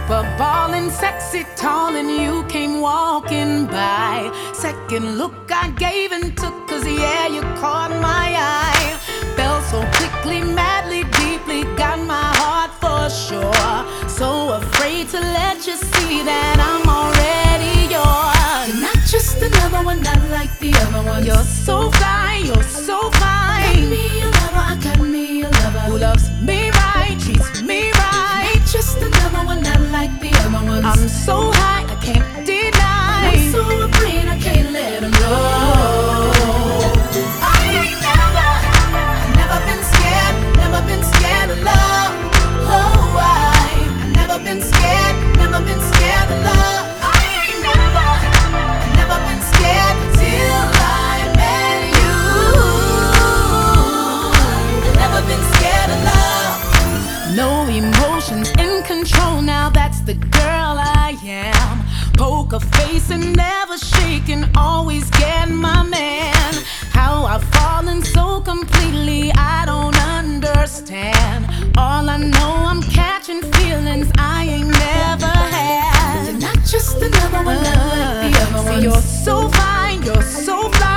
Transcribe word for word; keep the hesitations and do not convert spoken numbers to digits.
But ballin', sexy, tall, and you came walking by. Second look I gave and took, cause yeah, you caught my eye. Fell so quickly, madly, deeply, got my heart for sure. So afraid to let you see that I'm already yours. You're not just another one, not like the other ones. You're so fine, you're so fine. Got me a lover, I got me a lover who loves me right, treats me right. Not just another one, not like the other ones. I'm so high, I can't deny. I'm so afraid I can't let him go. I ain't never, never been scared, never been scared of love. Oh, I, never been scared, never been scared of love. I ain't never, never been scared till I met you. Never been scared of love. No emotions in control, now that's the girl I am. Poker face and never shaking, always get my man. How I've fallen so completely, I don't understand. All I know, I'm catching feelings I ain't never had. You're not just another one, not like the other ones. See, you're so fine, you're so fly.